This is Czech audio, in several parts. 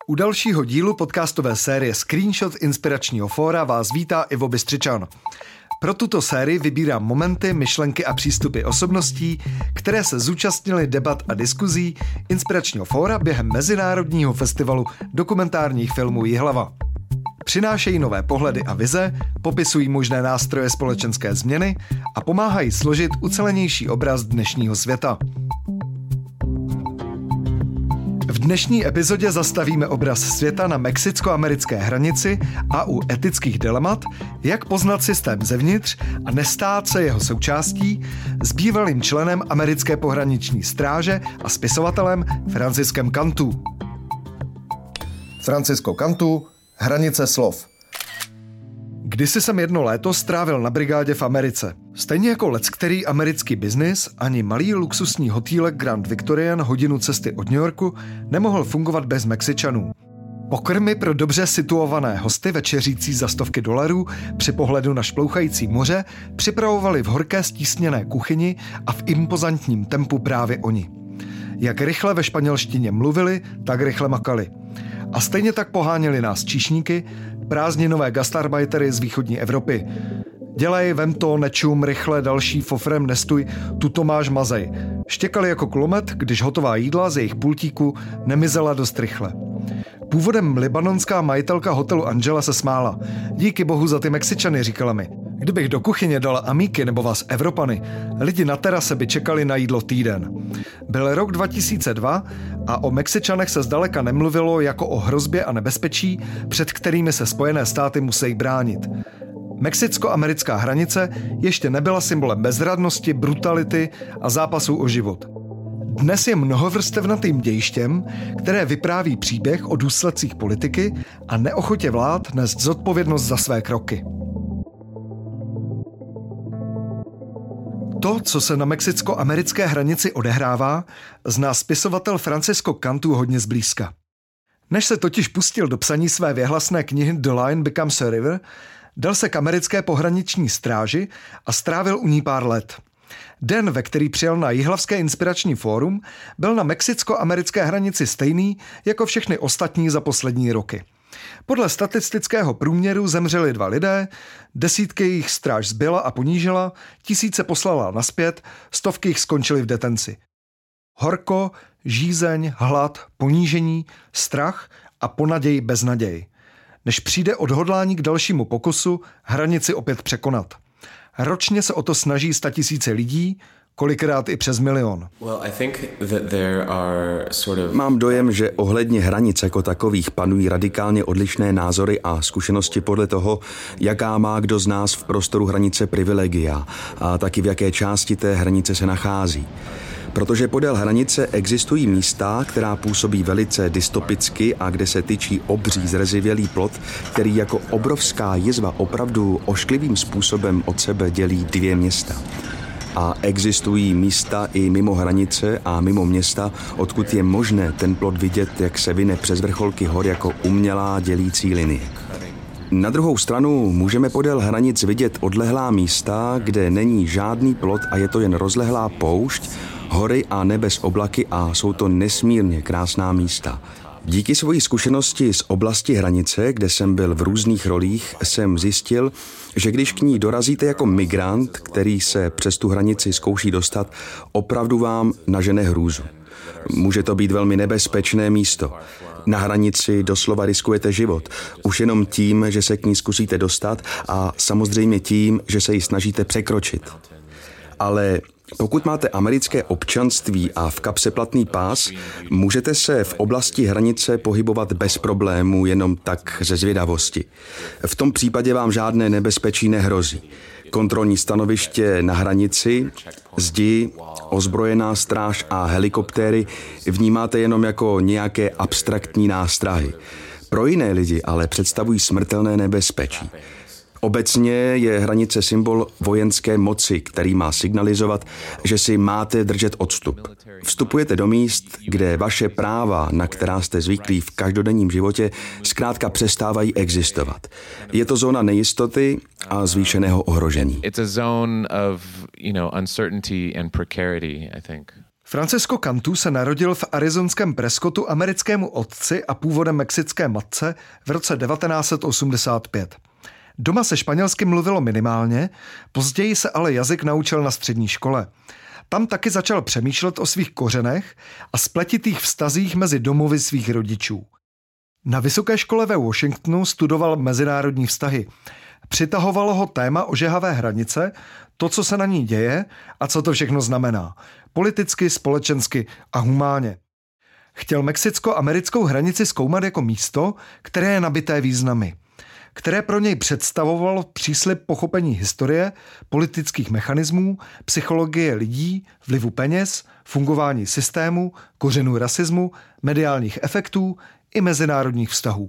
U dalšího dílu podcastové série Screenshot inspiračního fóra vás vítá Ivo Bystřičan. Pro tuto sérii vybírám momenty, myšlenky a přístupy osobností, které se zúčastnily debat a diskuzí inspiračního fóra během Mezinárodního festivalu dokumentárních filmů Jihlava. Přinášejí nové pohledy a vize, popisují možné nástroje společenské změny a pomáhají složit ucelenější obraz dnešního světa. V dnešní epizodě zastavíme obraz světa na mexicko-americké hranici a u etických dilemat, jak poznat systém zevnitř a nestát se jeho součástí, s bývalým členem americké pohraniční stráže a spisovatelem Franciskem Cantú. Francisco Cantú, Hranice slov. Kdysi jsem jedno léto strávil na brigádě v Americe. Stejně jako leckterý americký biznis, ani malý luxusní hotýlek Grand Victorian hodinu cesty od New Yorku nemohl fungovat bez Mexičanů. Pokrmy pro dobře situované hosty večeřící za $100 při pohledu na šplouchající moře připravovali v horké stísněné kuchyni a v impozantním tempu právě oni. Jak rychle ve španělštině mluvili, tak rychle makali. A stejně tak poháněli nás číšníky, prázdninové gastarbajtery z východní Evropy. Dělej, vem to, nečum, rychle, další, fofrem, nestuj, tuto máš, mazej. Štěkali jako kulomet, když hotová jídla z jejich pultíku nemizela dost rychle. Původem libanonská majitelka hotelu Angela se smála. Díky bohu za ty Mexičany, říkala mi. Kdybych do kuchyně dala amíky nebo vás Evropany, lidi na terase by čekali na jídlo týden. Byl rok 2002 a o Mexičanech se zdaleka nemluvilo jako o hrozbě a nebezpečí, před kterými se Spojené státy musí bránit. Mexicko-americká hranice ještě nebyla symbolem bezradnosti, brutality a zápasů o život. Dnes je mnohovrstevnatým dějištěm, které vypráví příběh o důsledcích politiky a neochotě vlád nést zodpovědnost za své kroky. To, co se na mexicko-americké hranici odehrává, zná spisovatel Francisco Cantú hodně zblízka. Než se totiž pustil do psaní své věhlasné knihy The Line Becomes a River, dal se k americké pohraniční stráži a strávil u ní pár let. Den, ve který přijel na Jihlavské inspirační fórum, byl na mexicko-americké hranici stejný jako všechny ostatní za poslední roky. Podle statistického průměru zemřeli 2 lidé, desítky jich stráž zbyla a ponížila, tisíce poslala nazpět, stovky jich skončily v detenci. Horko, žízeň, hlad, ponížení, strach a ponaděj beznaděj. Než přijde odhodlání k dalšímu pokusu hranici opět překonat. Ročně se o to snaží 100 000 lidí, kolikrát i přes 1 000 000. Mám dojem, že ohledně hranic jako takových panují radikálně odlišné názory a zkušenosti podle toho, jaká má kdo z nás v prostoru hranice privilegia a taky v jaké části té hranice se nachází. Protože podél hranice existují místa, která působí velice dystopicky a kde se tyčí obří zrezivělý plot, který jako obrovská jizva opravdu ošklivým způsobem od sebe dělí 2 města. A existují místa i mimo hranice a mimo města, odkud je možné ten plot vidět, jak se vine přes vrcholky hor jako umělá dělící linie. Na druhou stranu můžeme podél hranic vidět odlehlá místa, kde není žádný plot a je to jen rozlehlá poušť, hory a nebe z oblaky a jsou to nesmírně krásná místa. Díky své zkušenosti z oblasti hranice, kde jsem byl v různých rolích, jsem zjistil, že když k ní dorazíte jako migrant, který se přes tu hranici zkouší dostat, opravdu vám nažene hrůzu. Může to být velmi nebezpečné místo. Na hranici doslova riskujete život. Už jenom tím, že se k ní zkusíte dostat a samozřejmě tím, že se ji snažíte překročit. Ale pokud máte americké občanství a v kapse platný pás, můžete se v oblasti hranice pohybovat bez problémů jenom tak ze zvědavosti. V tom případě vám žádné nebezpečí nehrozí. Kontrolní stanoviště na hranici, zdi, ozbrojená stráž a helikoptéry vnímáte jenom jako nějaké abstraktní nástrahy. Pro jiné lidi ale představují smrtelné nebezpečí. Obecně je hranice symbol vojenské moci, který má signalizovat, že si máte držet odstup. Vstupujete do míst, kde vaše práva, na která jste zvyklí v každodenním životě, zkrátka přestávají existovat. Je to zóna nejistoty a zvýšeného ohrožení. It's a zone of, uncertainty and precarity, I think. Francisco Cantú se narodil v arizonském Prescottu americkému otci a původem mexické matce v roce 1985. Doma se španělsky mluvilo minimálně, později se ale jazyk naučil na střední škole. Tam taky začal přemýšlet o svých kořenech a spletitých vztazích mezi domovy svých rodičů. Na vysoké škole ve Washingtonu studoval mezinárodní vztahy. Přitahovalo ho téma ožehavé hranice, to, co se na ní děje a co to všechno znamená. Politicky, společensky a humánně. Chtěl mexicko-americkou hranici zkoumat jako místo, které je nabité významy, které pro něj představovalo příslib pochopení historie, politických mechanismů, psychologie lidí, vlivu peněz, fungování systému, kořenů rasismu, mediálních efektů i mezinárodních vztahů.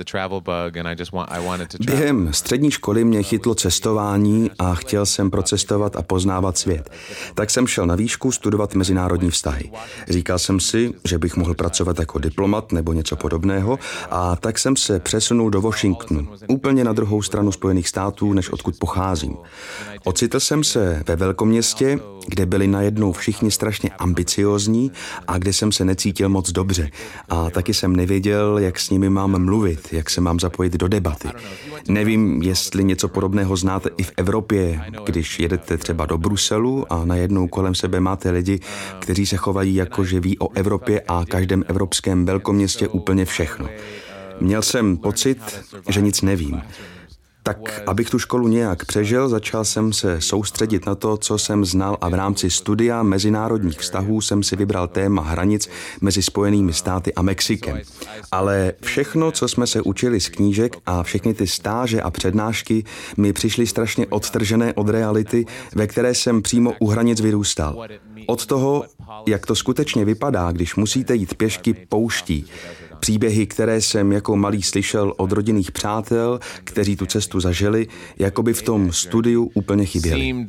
Během střední školy mě chytlo cestování a chtěl jsem procestovat a poznávat svět. Tak jsem šel na výšku studovat mezinárodní vztahy. Říkal jsem si, že bych mohl pracovat jako diplomat nebo něco podobného, a tak jsem se přesunul do Washingtonu, úplně na druhou stranu Spojených států, než odkud pocházím. Ocitl jsem se ve velkoměstě, kde byli najednou všichni strašně ambiciózní a kde jsem se necítil moc dobře. A taky jsem nevěděl, jak s nimi mám mluvit, jak se mám zapojit do debaty. Nevím, jestli něco podobného znáte i v Evropě, když jedete třeba do Bruselu a najednou kolem sebe máte lidi, kteří se chovají jako, že ví o Evropě a každém evropském velkoměstě úplně všechno. Měl jsem pocit, že nic nevím. Tak, abych tu školu nějak přežil, začal jsem se soustředit na to, co jsem znal, a v rámci studia mezinárodních vztahů jsem si vybral téma hranic mezi Spojenými státy a Mexikem. Ale všechno, co jsme se učili z knížek a všechny ty stáže a přednášky mi přišly strašně odtržené od reality, ve které jsem přímo u hranic vyrůstal. Od toho, jak to skutečně vypadá, když musíte jít pěšky pouští. Příběhy, které jsem jako malý slyšel od rodinných přátel, kteří tu cestu zažili, jako by v tom studiu úplně chyběly.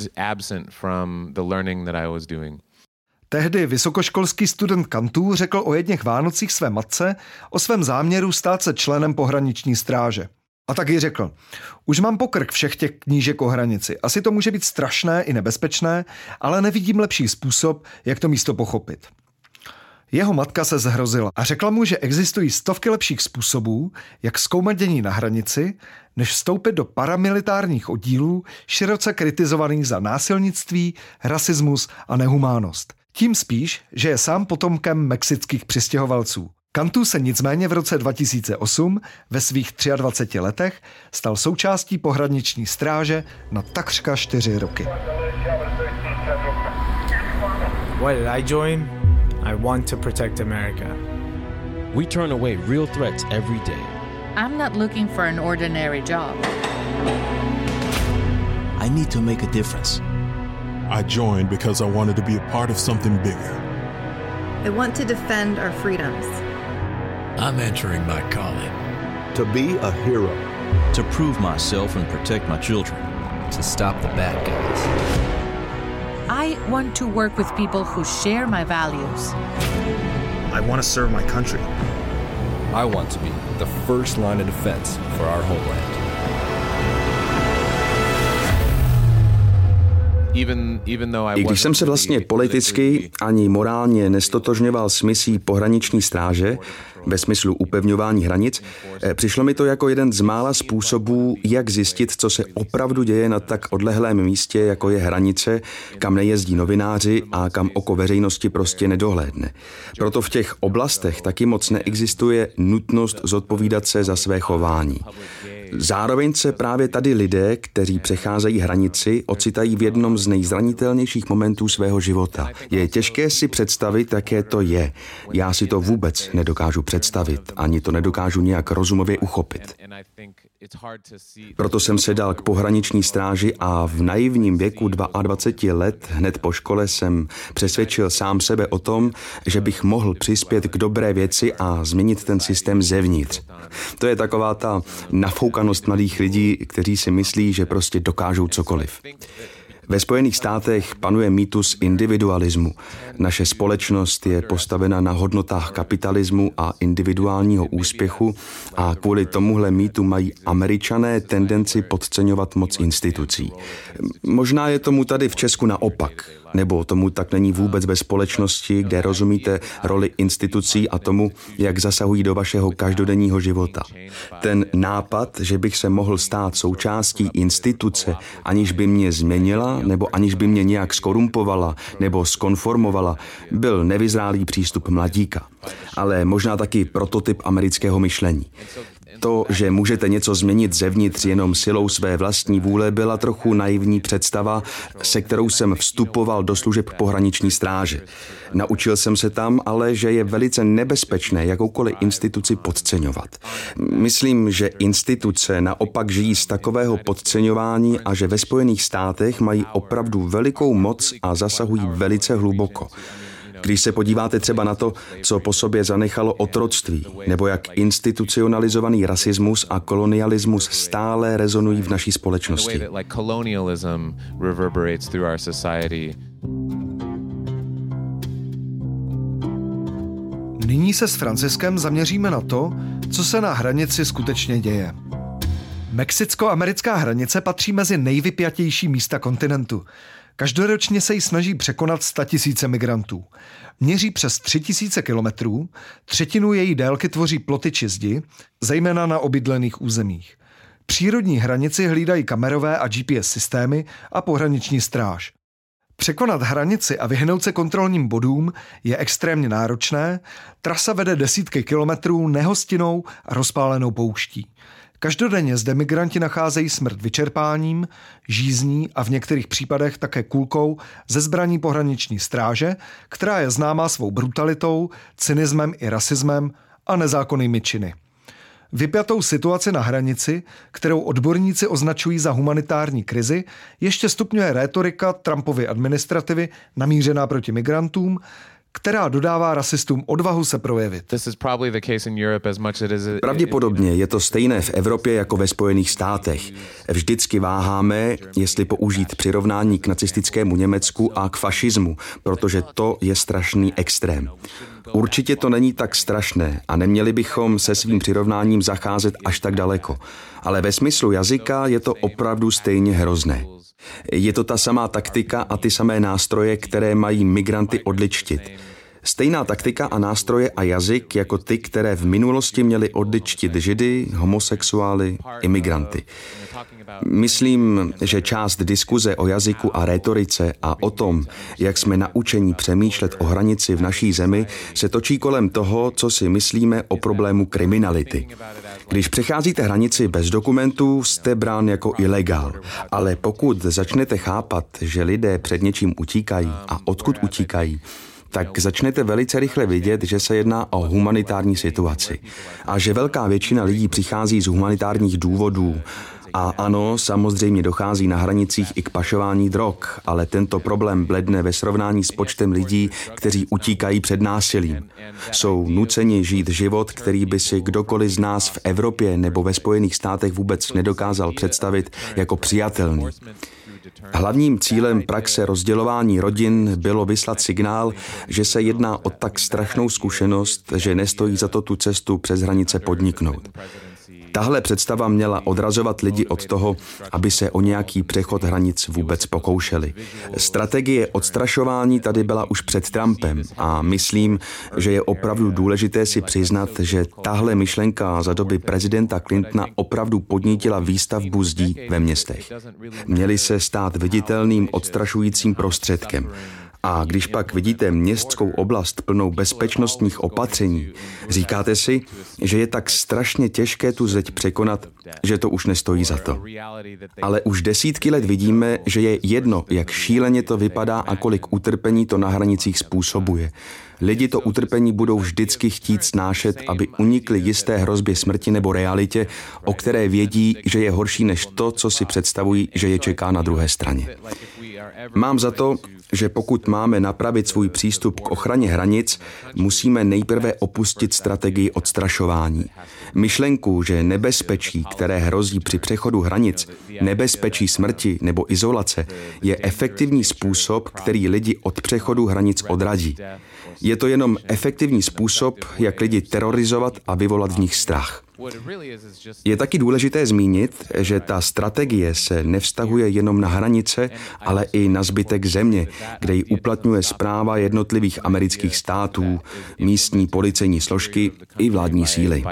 Tehdy vysokoškolský student Cantú řekl o jedněch Vánocích své matce o svém záměru stát se členem pohraniční stráže. A tak jí řekl: už mám pokrk všech těch knížek o hranici. Asi to může být strašné i nebezpečné, ale nevidím lepší způsob, jak to místo pochopit. Jeho matka se zhrozila a řekla mu, že existují stovky lepších způsobů, jak zkoumat dění na hranici, než vstoupit do paramilitárních oddílů, široce kritizovaných za násilnictví, rasismus a nehumánnost. Tím spíš, že je sám potomkem mexických přistěhovalců. Cantú se nicméně v roce 2008 ve svých 23 letech stal součástí pohraniční stráže na takřka 4 roky. Why did I join? I want to protect America. We turn away real threats every day. I'm not looking for an ordinary job. I need to make a difference. I joined because I wanted to be a part of something bigger. I want to defend our freedoms. I'm entering my calling. To be a hero. To prove myself and protect my children. To stop the bad guys. I want to work with people who share my values. I want to serve my country. I want to be the first line of defense for our homeland. I když jsem se vlastně politicky ani morálně nestotožňoval s misí pohraniční stráže, ve smyslu upevňování hranic, přišlo mi to jako jeden z mála způsobů, jak zjistit, co se opravdu děje na tak odlehlém místě, jako je hranice, kam nejezdí novináři a kam oko veřejnosti prostě nedohlédne. Proto v těch oblastech taky moc neexistuje nutnost zodpovídat se za své chování. Zároveň se právě tady lidé, kteří přecházejí hranici, ocitají v jednom z nejzranitelnějších momentů svého života. Je těžké si představit, jaké to je. Já si to vůbec nedokážu představit, ani to nedokážu nějak rozumově uchopit. Proto jsem se dal k pohraniční stráži a v naivním věku 22 let hned po škole jsem přesvědčil sám sebe o tom, že bych mohl přispět k dobré věci a změnit ten systém zevnitř. To je taková ta nafoukanost mladých lidí, kteří si myslí, že prostě dokážou cokoliv. Ve Spojených státech panuje mýtus individualismu. Naše společnost je postavena na hodnotách kapitalismu a individuálního úspěchu a kvůli tomuhle mýtu mají Američané tendenci podceňovat moc institucí. Možná je tomu tady v Česku naopak, nebo tomu tak není vůbec ve společnosti, kde rozumíte roli institucí a tomu, jak zasahují do vašeho každodenního života. Ten nápad, že bych se mohl stát součástí instituce, aniž by mě změnila, nebo aniž by mě nějak skorumpovala nebo skonformovala, byl nevyzrálý přístup mladíka, ale možná taky prototyp amerického myšlení. To, že můžete něco změnit zevnitř jenom silou své vlastní vůle, byla trochu naivní představa, se kterou jsem vstupoval do služeb pohraniční stráže. Naučil jsem se tam, ale že je velice nebezpečné jakoukoliv instituci podceňovat. Myslím, že instituce naopak žijí z takového podceňování a že ve Spojených státech mají opravdu velikou moc a zasahují velice hluboko. Když se podíváte třeba na to, co po sobě zanechalo otroctví, nebo jak institucionalizovaný rasismus a kolonialismus stále rezonují v naší společnosti. Nyní se s Franciskem zaměříme na to, co se na hranici skutečně děje. Mexicko-americká hranice patří mezi nejvypjatější místa kontinentu. Každoročně se jí snaží překonat 100 000 migrantů. Měří přes 3000 kilometrů, třetinu její délky tvoří ploty či zdi, zejména na obydlených územích. Přírodní hranici hlídají kamerové a GPS systémy a pohraniční stráž. Překonat hranici a vyhnout se kontrolním bodům je extrémně náročné, trasa vede desítky kilometrů nehostinnou a rozpálenou pouští. Každodenně zde migranti nacházejí smrt vyčerpáním, žízní a v některých případech také kulkou ze zbraní pohraniční stráže, která je známá svou brutalitou, cynismem i rasismem a nezákonnými činy. Vypjatou situaci na hranici, kterou odborníci označují za humanitární krizi, ještě stupňuje rétorika Trumpovy administrativy namířená proti migrantům, která dodává rasistům odvahu se projevit. Pravděpodobně je to stejné v Evropě jako ve Spojených státech. Vždycky váháme, jestli použít přirovnání k nacistickému Německu a k fašismu, protože to je strašný extrém. Určitě to není tak strašné a neměli bychom se svým přirovnáním zacházet až tak daleko. Ale ve smyslu jazyka je to opravdu stejně hrozné. Je to ta samá taktika a ty samé nástroje, které mají migranty odličtit. Stejná taktika a nástroje a jazyk jako ty, které v minulosti měly odličtit Židy, homosexuály, imigranty. Myslím, že část diskuze o jazyku a rétorice a o tom, jak jsme naučeni přemýšlet o hranici v naší zemi, se točí kolem toho, co si myslíme o problému kriminality. Když přecházíte hranici bez dokumentů, jste brán jako ilegál. Ale pokud začnete chápat, že lidé před něčím utíkají a odkud utíkají, tak začnete velice rychle vidět, že se jedná o humanitární situaci a že velká většina lidí přichází z humanitárních důvodů. A ano, samozřejmě dochází na hranicích i k pašování drog, ale tento problém bledne ve srovnání s počtem lidí, kteří utíkají před násilím. Jsou nuceni žít život, který by si kdokoliv z nás v Evropě nebo ve Spojených státech vůbec nedokázal představit jako přijatelný. Hlavním cílem praxe rozdělování rodin bylo vyslat signál, že se jedná o tak strašnou zkušenost, že nestojí za to tu cestu přes hranice podniknout. Tahle představa měla odrazovat lidi od toho, aby se o nějaký přechod hranic vůbec pokoušeli. Strategie odstrašování tady byla už před Trumpem a myslím, že je opravdu důležité si přiznat, že tahle myšlenka za doby prezidenta Clintona opravdu podnítila výstavbu zdí ve městech. Měly se stát viditelným odstrašujícím prostředkem. A když pak vidíte městskou oblast plnou bezpečnostních opatření, říkáte si, že je tak strašně těžké tu zeď překonat, že to už nestojí za to. Ale už desítky let vidíme, že je jedno, jak šíleně to vypadá a kolik utrpení to na hranicích způsobuje. Lidi to utrpení budou vždycky chtít snášet, aby unikli jisté hrozbě smrti nebo realitě, o které vědí, že je horší než to, co si představují, že je čeká na druhé straně. Mám za to, že pokud máme napravit svůj přístup k ochraně hranic, musíme nejprve opustit strategii odstrašování. Myšlenku, že nebezpečí, které hrozí při přechodu hranic, nebezpečí smrti nebo izolace, je efektivní způsob, který lidi od přechodu hranic odradí. Je to jenom efektivní způsob, jak lidi terorizovat a vyvolat v nich strach. Je taky důležité zmínit, že ta strategie se nevztahuje jenom na hranice, ale i na zbytek země, kde ji uplatňuje správa jednotlivých amerických států, místní policejní složky i vládní síly.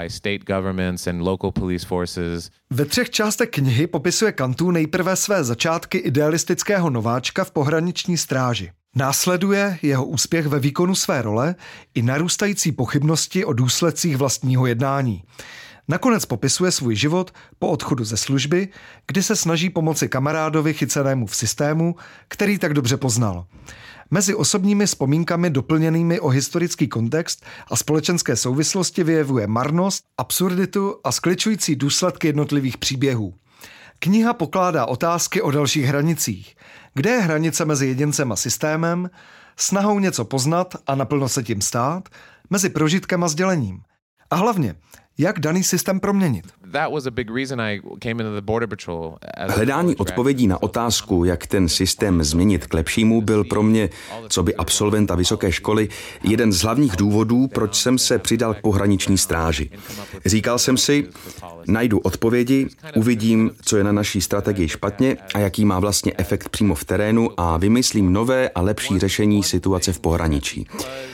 Ve 3 částech knihy popisuje Cantu nejprve své začátky idealistického nováčka v pohraniční stráži. Následuje jeho úspěch ve výkonu své role i narůstající pochybnosti o důsledcích vlastního jednání. Nakonec popisuje svůj život po odchodu ze služby, kdy se snaží pomoci kamarádovi chycenému v systému, který tak dobře poznal. Mezi osobními vzpomínkami doplněnými o historický kontext a společenské souvislosti vyjevuje marnost, absurditu a skličující důsledky jednotlivých příběhů. Kniha pokládá otázky o dalších hranicích. Kde je hranice mezi jedincem a systémem, snahou něco poznat a naplno se tím stát, mezi prožitkem a sdělením? A hlavně, jak daný systém proměnit? Hledání odpovědí na otázku, jak ten systém změnit k lepšímu, byl pro mě, co by absolventa vysoké školy, jeden z hlavních důvodů, proč jsem se přidal k pohraniční stráži. Říkal jsem si, najdu odpovědi, uvidím, co je na naší strategii špatně a jaký má vlastně efekt přímo v terénu a vymyslím nové a lepší řešení situace v pohraničí.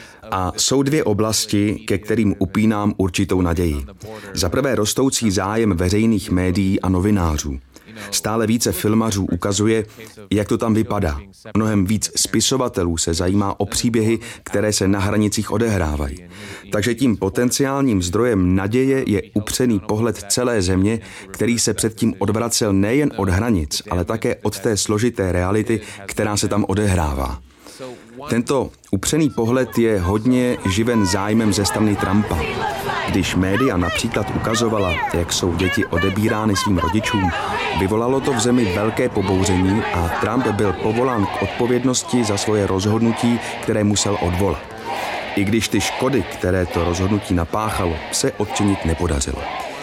A jsou 2 oblasti, ke kterým upínám určitou naději. Za prvé rostoucí zájem veřejných médií a novinářů. Stále více filmařů ukazuje, jak to tam vypadá. Mnohem víc spisovatelů se zajímá o příběhy, které se na hranicích odehrávají. Takže tím potenciálním zdrojem naděje je upřený pohled celé země, který se předtím odvracel nejen od hranic, ale také od té složité reality, která se tam odehrává. Tento upřený pohled je hodně živen zájmem ze strany Trumpa. Když média například ukazovala, jak jsou děti odebírány svým rodičům, vyvolalo to v zemi velké pobouření a Trump byl povolán k odpovědnosti za svoje rozhodnutí, které musel odvolat. I když ty škody, které to rozhodnutí napáchalo, se odčinit nepodařilo.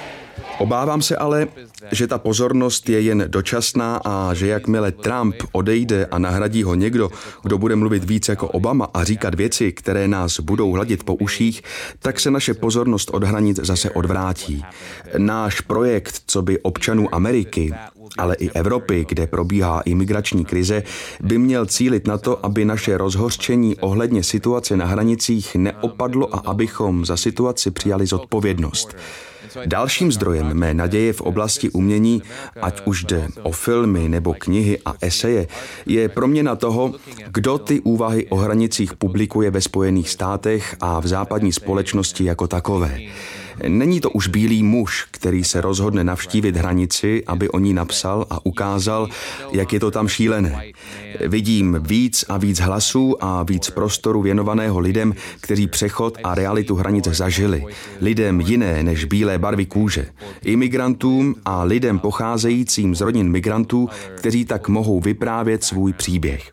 Obávám se ale, že ta pozornost je jen dočasná a že jakmile Trump odejde a nahradí ho někdo, kdo bude mluvit víc jako Obama a říkat věci, které nás budou hladit po uších, tak se naše pozornost od hranic zase odvrátí. Náš projekt, co by občanů Ameriky, ale i Evropy, kde probíhá imigrační krize, by měl cílit na to, aby naše rozhořčení ohledně situace na hranicích neopadlo a abychom za situaci přijali zodpovědnost. Dalším zdrojem mé naděje v oblasti umění, ať už jde o filmy nebo knihy a eseje, je proměna toho, kdo ty úvahy o hranicích publikuje ve Spojených státech a v západní společnosti jako takové. Není to už bílý muž, který se rozhodne navštívit hranici, aby o ní napsal a ukázal, jak je to tam šílené. Vidím víc a víc hlasů a víc prostoru věnovaného lidem, kteří přechod a realitu hranic zažili. Lidem jiné než bílé barvy kůže. Imigrantům a lidem pocházejícím z rodin migrantů, kteří tak mohou vyprávět svůj příběh.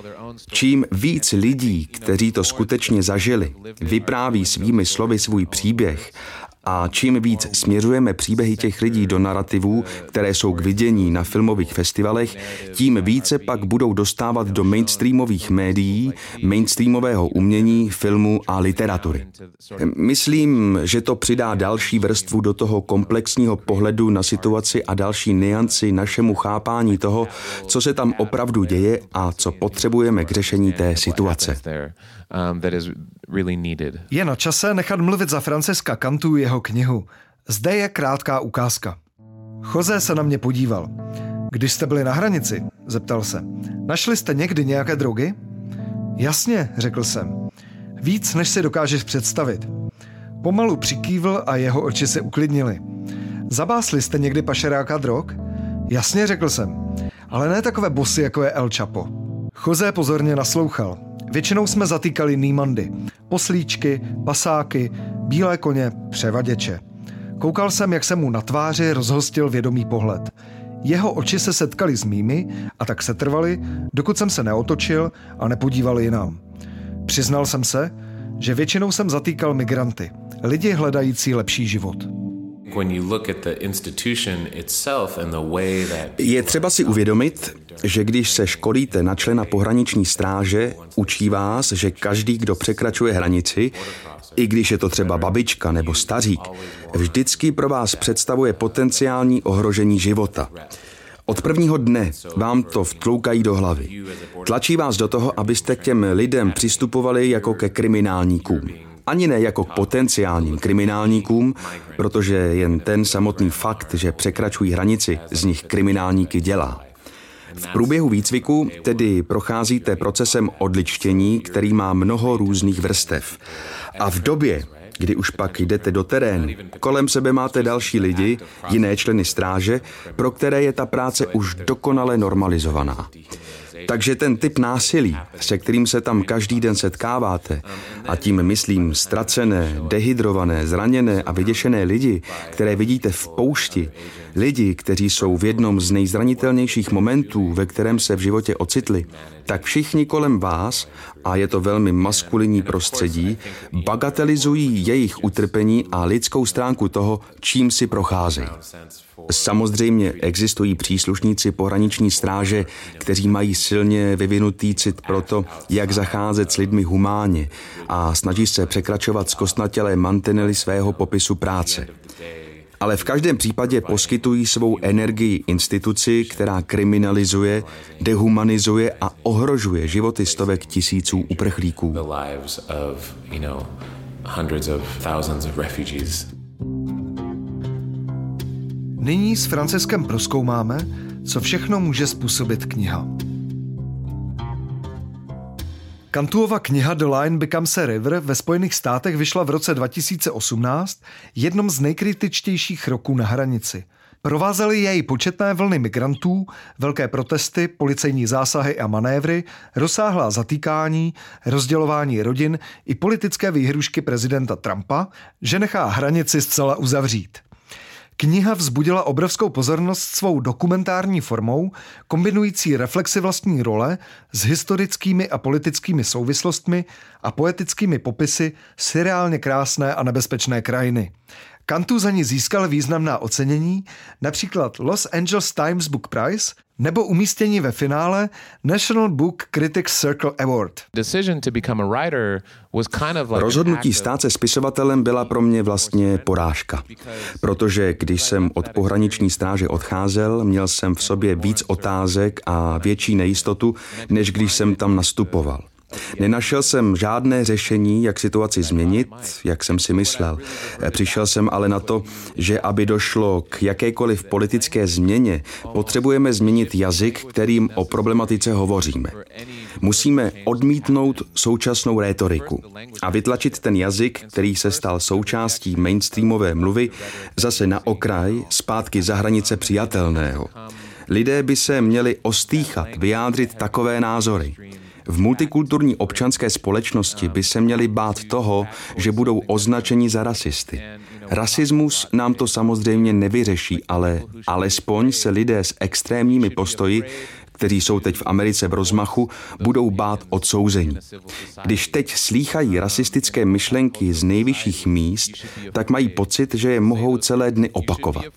Čím víc lidí, kteří to skutečně zažili, vypráví svými slovy svůj příběh, a čím víc směřujeme příběhy těch lidí do narativů, které jsou k vidění na filmových festivalech, tím více pak budou dostávat do mainstreamových médií, mainstreamového umění, filmu a literatury. Myslím, že to přidá další vrstvu do toho komplexního pohledu na situaci a další nuanci našemu chápání toho, co se tam opravdu děje a co potřebujeme k řešení té situace. Je na čase nechat mluvit za Franciska Cantu jeho knihu. Zde je krátká ukázka. José se na mě podíval. Když jste byli na hranici, zeptal se. Našli jste někdy nějaké drogy? Jasně, řekl jsem. Víc, než si dokážeš představit. Pomalu přikývl a jeho oči se uklidnily. Zabásli jste někdy pašeráka drog? Jasně, řekl jsem. Ale ne takové bosy, jako je El Chapo. José pozorně naslouchal. Většinou jsme zatýkali nímandy, poslíčky, pasáky, bílé koně, převaděče. Koukal jsem, jak se mu na tváři rozhostil vědomý pohled. Jeho oči se setkaly s mými a tak se trvaly, dokud jsem se neotočil a nepodíval jinam. Přiznal jsem se, že většinou jsem zatýkal migranty, lidi hledající lepší život. Je třeba si uvědomit, že když se školíte na člena pohraniční stráže, učí vás, že každý, kdo překračuje hranici, i když je to třeba babička nebo stařík, vždycky pro vás představuje potenciální ohrožení života. Od prvního dne vám to vtloukají do hlavy. Tlačí vás do toho, abyste k těm lidem přistupovali jako ke kriminálníkům. Ani ne jako k potenciálním kriminálníkům, protože jen ten samotný fakt, že překračují hranici, z nich kriminálníky dělá. V průběhu výcviku tedy procházíte procesem odličtění, který má mnoho různých vrstev. A v době, kdy už pak jdete do terénu, kolem sebe máte další lidi, jiné členy stráže, pro které je ta práce už dokonale normalizovaná. Takže ten typ násilí, se kterým se tam každý den setkáváte, a tím myslím ztracené, dehydrované, zraněné a vyděšené lidi, které vidíte v poušti, lidi, kteří jsou v jednom z nejzranitelnějších momentů, ve kterém se v životě ocitli, tak všichni kolem vás, a je to velmi maskulinní prostředí, bagatelizují jejich utrpení a lidskou stránku toho, čím si procházejí. Samozřejmě existují příslušníci pohraniční stráže, kteří mají silně vyvinutý cit pro to, jak zacházet s lidmi humánně a snaží se překračovat zkostnatělé mantinely svého popisu práce. Ale v každém případě poskytují svou energii instituci, která kriminalizuje, dehumanizuje a ohrožuje životy stovek tisíců uprchlíků. Nyní s Franciskem prozkoumáme, co všechno může způsobit kniha. Cantuova kniha The Line Becomes a River ve Spojených státech vyšla v roce 2018, jednom z nejkritičtějších roků na hranici. Provázely jej početné vlny migrantů, velké protesty, policejní zásahy a manévry, rozsáhlá zatýkání, rozdělování rodin i politické výhrušky prezidenta Trumpa, že nechá hranici zcela uzavřít. Kniha vzbudila obrovskou pozornost svou dokumentární formou, kombinující reflexi vlastní role s historickými a politickými souvislostmi a poetickými popisy surreálně krásné a nebezpečné krajiny. Cantu za ní získal významná ocenění, například Los Angeles Times Book Prize nebo umístění ve finále National Book Critics Circle Award. Rozhodnutí stát se spisovatelem byla pro mě vlastně porážka, protože když jsem od pohraniční stráže odcházel, měl jsem v sobě víc otázek a větší nejistotu, než když jsem tam nastupoval. Nenašel jsem žádné řešení, jak situaci změnit, jak jsem si myslel. Přišel jsem ale na to, že aby došlo k jakékoliv politické změně, potřebujeme změnit jazyk, kterým o problematice hovoříme. Musíme odmítnout současnou rétoriku a vytlačit ten jazyk, který se stal součástí mainstreamové mluvy, zase na okraj, zpátky za hranice přijatelného. Lidé by se měli ostýchat, vyjádřit takové názory. V multikulturní občanské společnosti by se měli bát toho, že budou označeni za rasisty. Rasismus nám to samozřejmě nevyřeší, ale alespoň se lidé s extrémními postoji, kteří jsou teď v Americe v rozmachu, budou bát odsouzení. Když teď slýchají rasistické myšlenky z nejvyšších míst, tak mají pocit, že je mohou celé dny opakovat.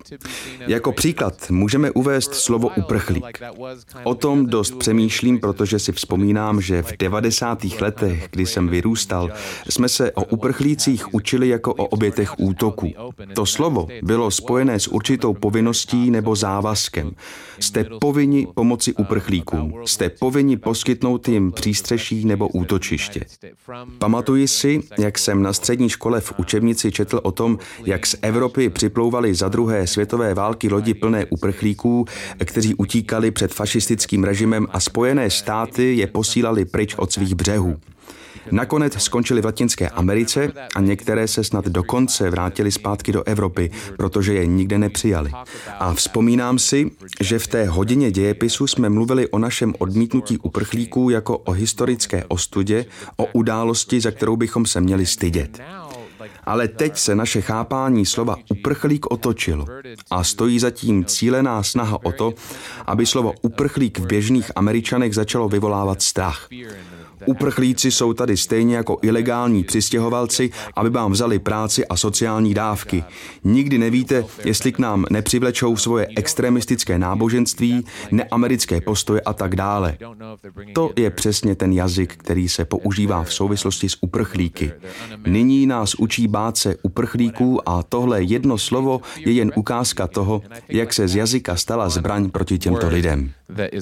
Jako příklad můžeme uvést slovo uprchlík. O tom dost přemýšlím, protože si vzpomínám, že v 90. letech, kdy jsem vyrůstal, jsme se o uprchlících učili jako o obětech útoků. To slovo bylo spojené s určitou povinností nebo závazkem. Jste povinni pomoci uprchlíkům. Jste povinni poskytnout jim přístřeší nebo útočiště. Pamatuji si, jak jsem na střední škole v učebnici četl o tom, jak z Evropy připlouvaly za druhé světové války lodi plné uprchlíků, kteří utíkali před fašistickým režimem a Spojené státy je posílali pryč od svých břehů. Nakonec skončili v Latinské Americe a některé se snad dokonce vrátili zpátky do Evropy, protože je nikde nepřijali. A vzpomínám si, že v té hodině dějepisu jsme mluvili o našem odmítnutí uprchlíků jako o historické ostudě, o události, za kterou bychom se měli stydět. Ale teď se naše chápání slova uprchlík otočilo a stojí za tím cílená snaha o to, aby slovo uprchlík v běžných Američanech začalo vyvolávat strach. Uprchlíci jsou tady stejně jako ilegální přistěhovalci, aby vám vzali práci a sociální dávky. Nikdy nevíte, jestli k nám nepřivlečou svoje extremistické náboženství, neamerické postoje a tak dále. To je přesně ten jazyk, který se používá v souvislosti s uprchlíky. Nyní nás učí bát se uprchlíků a tohle jedno slovo je jen ukázka toho, jak se z jazyka stala zbraň proti těmto lidem.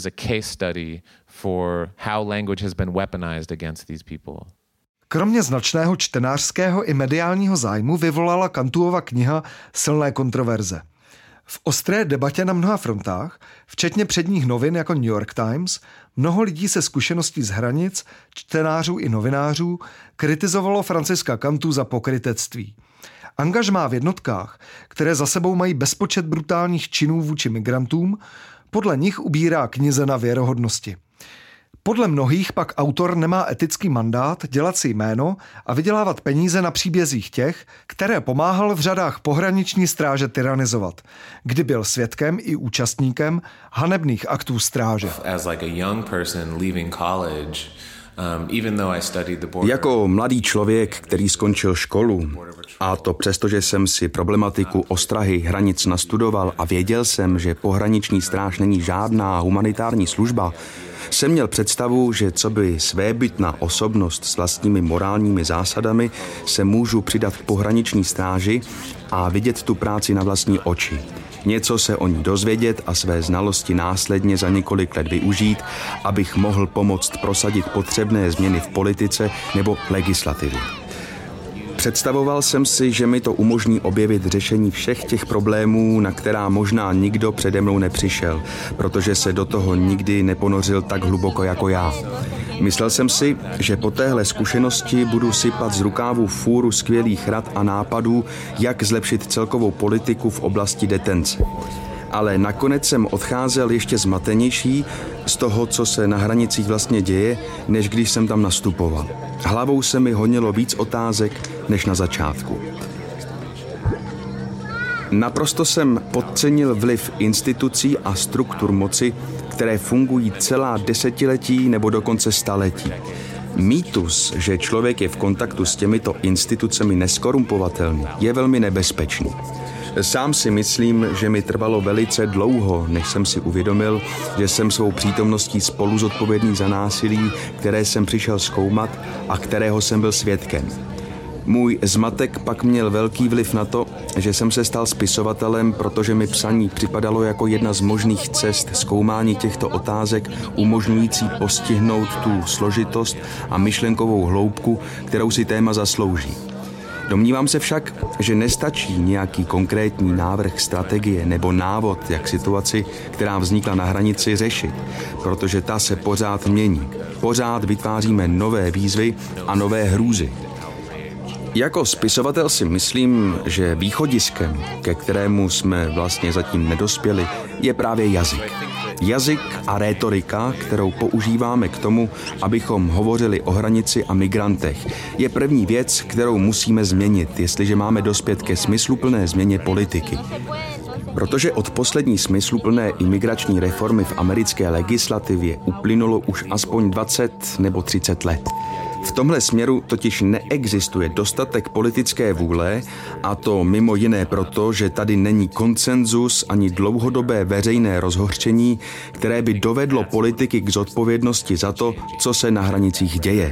Kromě značného čtenářského i mediálního zájmu vyvolala Cantuova kniha silné kontroverze. V ostré debatě na mnoha frontách, včetně předních novin jako New York Times, mnoho lidí se zkušeností z hranic, čtenářů i novinářů, kritizovalo Franciska Cantu za pokrytectví. Angažmá v jednotkách, které za sebou mají bezpočet brutálních činů vůči migrantům, podle nich ubírá knize na věrohodnosti. Podle mnohých pak autor nemá etický mandát dělat si jméno a vydělávat peníze na příbězích těch, které pomáhal v řadách pohraniční stráže tyranizovat, kdy byl svědkem i účastníkem hanebných aktů stráže. Jako mladý člověk, který skončil školu, a to přesto, že jsem si problematiku ostrahy hranic nastudoval a věděl jsem, že pohraniční stráž není žádná humanitární služba, jsem měl představu, že co by svébytná osobnost s vlastními morálními zásadami se můžu přidat k pohraniční stráži a vidět tu práci na vlastní oči. Něco se o ní dozvědět a své znalosti následně za několik let využít, abych mohl pomoct prosadit potřebné změny v politice nebo legislativě. Představoval jsem si, že mi to umožní objevit řešení všech těch problémů, na která možná nikdo přede mnou nepřišel, protože se do toho nikdy neponořil tak hluboko jako já. Myslel jsem si, že po téhle zkušenosti budu sypat z rukávu fůru skvělých rad a nápadů, jak zlepšit celkovou politiku v oblasti detence. Ale nakonec jsem odcházel ještě zmatenější z toho, co se na hranicích vlastně děje, než když jsem tam nastupoval. Hlavou se mi honilo víc otázek, než na začátku. Naprosto jsem podcenil vliv institucí a struktur moci, které fungují celá desetiletí nebo dokonce staletí. Mýtus, že člověk je v kontaktu s těmito institucemi neskorumpovatelný, je velmi nebezpečný. Sám si myslím, že mi trvalo velice dlouho, než jsem si uvědomil, že jsem svou přítomností spolu zodpovědný za násilí, které jsem přišel zkoumat a kterého jsem byl svědkem. Můj zmatek pak měl velký vliv na to, že jsem se stal spisovatelem, protože mi psaní připadalo jako jedna z možných cest zkoumání těchto otázek, umožňující postihnout tu složitost a myšlenkovou hloubku, kterou si téma zaslouží. Domnívám se však, že nestačí nějaký konkrétní návrh strategie nebo návod, jak situaci, která vznikla na hranici, řešit, protože ta se pořád mění. Pořád vytváříme nové výzvy a nové hrůzy. Jako spisovatel si myslím, že východiskem, ke kterému jsme vlastně zatím nedospěli, je právě jazyk. Jazyk a rétorika, kterou používáme k tomu, abychom hovořili o hranici a migrantech, je první věc, kterou musíme změnit, jestliže máme dospět ke smysluplné změně politiky. Protože od poslední smysluplné imigrační reformy v americké legislativě uplynulo už aspoň 20 nebo 30 let. V tomhle směru totiž neexistuje dostatek politické vůle, a to mimo jiné proto, že tady není konsenzus ani dlouhodobé veřejné rozhořčení, které by dovedlo politiky k zodpovědnosti za to, co se na hranicích děje.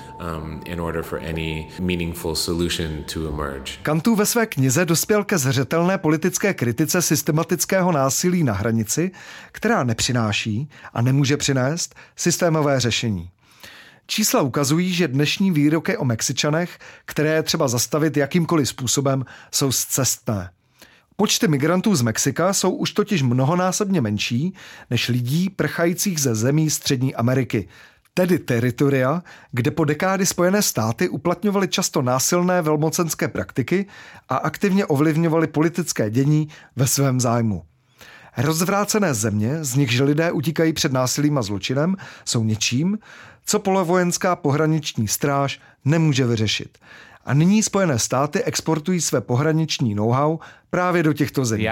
Cantu ve své knize dospěl ke zřetelné politické kritice systematického násilí na hranici, která nepřináší a nemůže přinést systémové řešení. Čísla ukazují, že dnešní výroky o Mexičanech, které je třeba zastavit jakýmkoliv způsobem, jsou scestné. Počty migrantů z Mexika jsou už totiž mnohonásobně menší než lidí prchajících ze zemí Střední Ameriky, tedy teritoria, kde po dekády Spojené státy uplatňovaly často násilné velmocenské praktiky a aktivně ovlivňovaly politické dění ve svém zájmu. Rozvrácené země, z nichž lidé utíkají před násilím a zločinem, jsou něčím, co polovojenská pohraniční stráž nemůže vyřešit. A nyní Spojené státy exportují své pohraniční know-how právě do těchto zemí.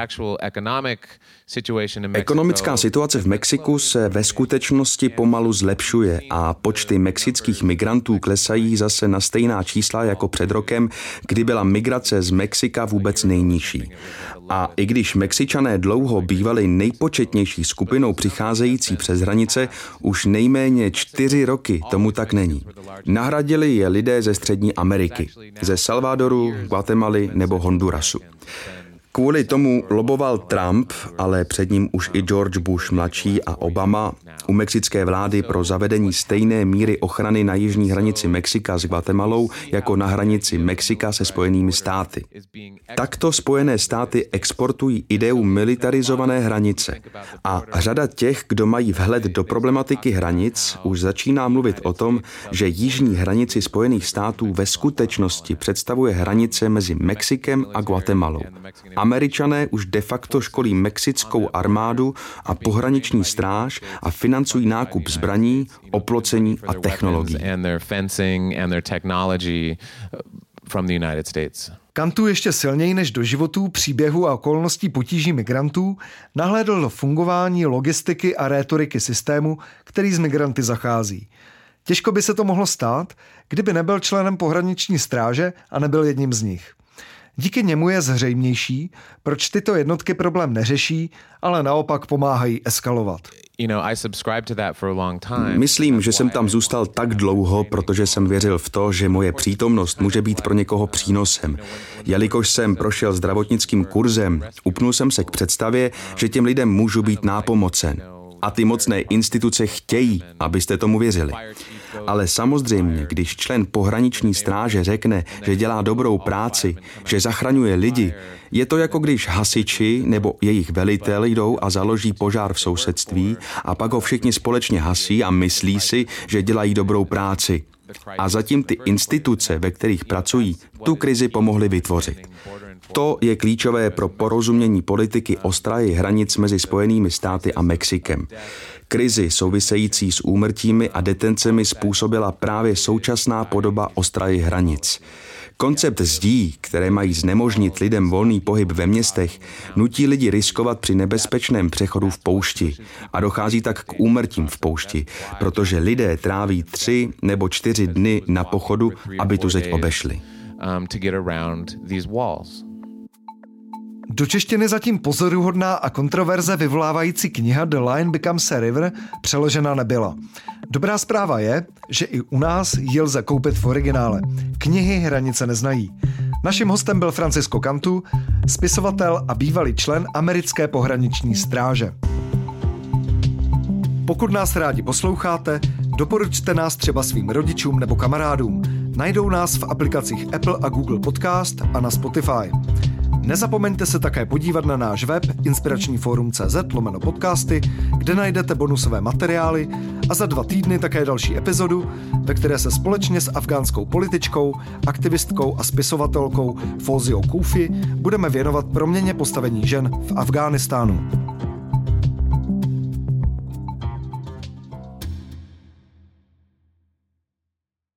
Ekonomická situace v Mexiku se ve skutečnosti pomalu zlepšuje a počty mexických migrantů klesají zase na stejná čísla jako před rokem, kdy byla migrace z Mexika vůbec nejnižší. A i když Mexičané dlouho bývali nejpočetnější skupinou přicházející přes hranice, už nejméně 4 roky tomu tak není. Nahradili je lidé ze Střední Ameriky, ze Salvadoru, Guatemaly nebo Hondurasu. Kvůli tomu loboval Trump, ale před ním už i George Bush mladší a Obama u mexické vlády pro zavedení stejné míry ochrany na jižní hranici Mexika s Guatemalou jako na hranici Mexika se Spojenými státy. Takto Spojené státy exportují ideu militarizované hranice a řada těch, kdo mají vhled do problematiky hranic, už začíná mluvit o tom, že jižní hranici Spojených států ve skutečnosti představuje hranice mezi Mexikem a Guatemalou. Američané už de facto školí mexickou armádu a pohraniční stráž a financují nákup zbraní, oplocení a technologií. Cantu ještě silněji než do životů, příběhů a okolností potíží migrantů nahlédl do fungování logistiky a rétoriky systému, který s migranty zachází. Těžko by se to mohlo stát, kdyby nebyl členem pohraniční stráže a nebyl jedním z nich. Díky němu je zřejmější, proč tyto jednotky problém neřeší, ale naopak pomáhají eskalovat. Myslím, že jsem tam zůstal tak dlouho, protože jsem věřil v to, že moje přítomnost může být pro někoho přínosem. Jelikož jsem prošel zdravotnickým kurzem, upnul jsem se k představě, že těm lidem můžu být nápomocen. A ty mocné instituce chtějí, abyste tomu věřili. Ale samozřejmě, když člen pohraniční stráže řekne, že dělá dobrou práci, že zachraňuje lidi, je to jako když hasiči nebo jejich velitel jdou a založí požár v sousedství a pak ho všichni společně hasí a myslí si, že dělají dobrou práci. A zatím ty instituce, ve kterých pracují, tu krizi pomohly vytvořit. To je klíčové pro porozumění politiky ostrahy hranic mezi Spojenými státy a Mexikem. Krizi související s úmrtími a detencemi způsobila právě současná podoba ostrahy hranic. Koncept zdí, které mají znemožnit lidem volný pohyb ve městech, nutí lidi riskovat při nebezpečném přechodu v poušti a dochází tak k úmrtím v poušti, protože lidé tráví 3 nebo 4 dny na pochodu, aby tu zeď obešli. Do češtiny zatím pozoruhodná a kontroverze vyvolávající kniha The Line Becomes a River přeložena nebyla. Dobrá zpráva je, že i u nás ji lze koupit v originále. Knihy hranice neznají. Naším hostem byl Francisco Cantu, spisovatel a bývalý člen americké pohraniční stráže. Pokud nás rádi posloucháte, doporučte nás třeba svým rodičům nebo kamarádům. Najdou nás v aplikacích Apple a Google Podcast a na Spotify. Nezapomeňte se také podívat na náš web inspiračniforum.cz/podcasty, kde najdete bonusové materiály a za 2 týdny také další epizodu, ve které se společně s afgánskou političkou, aktivistkou a spisovatelkou Fawziou Koufi budeme věnovat proměně postavení žen v Afghánistánu.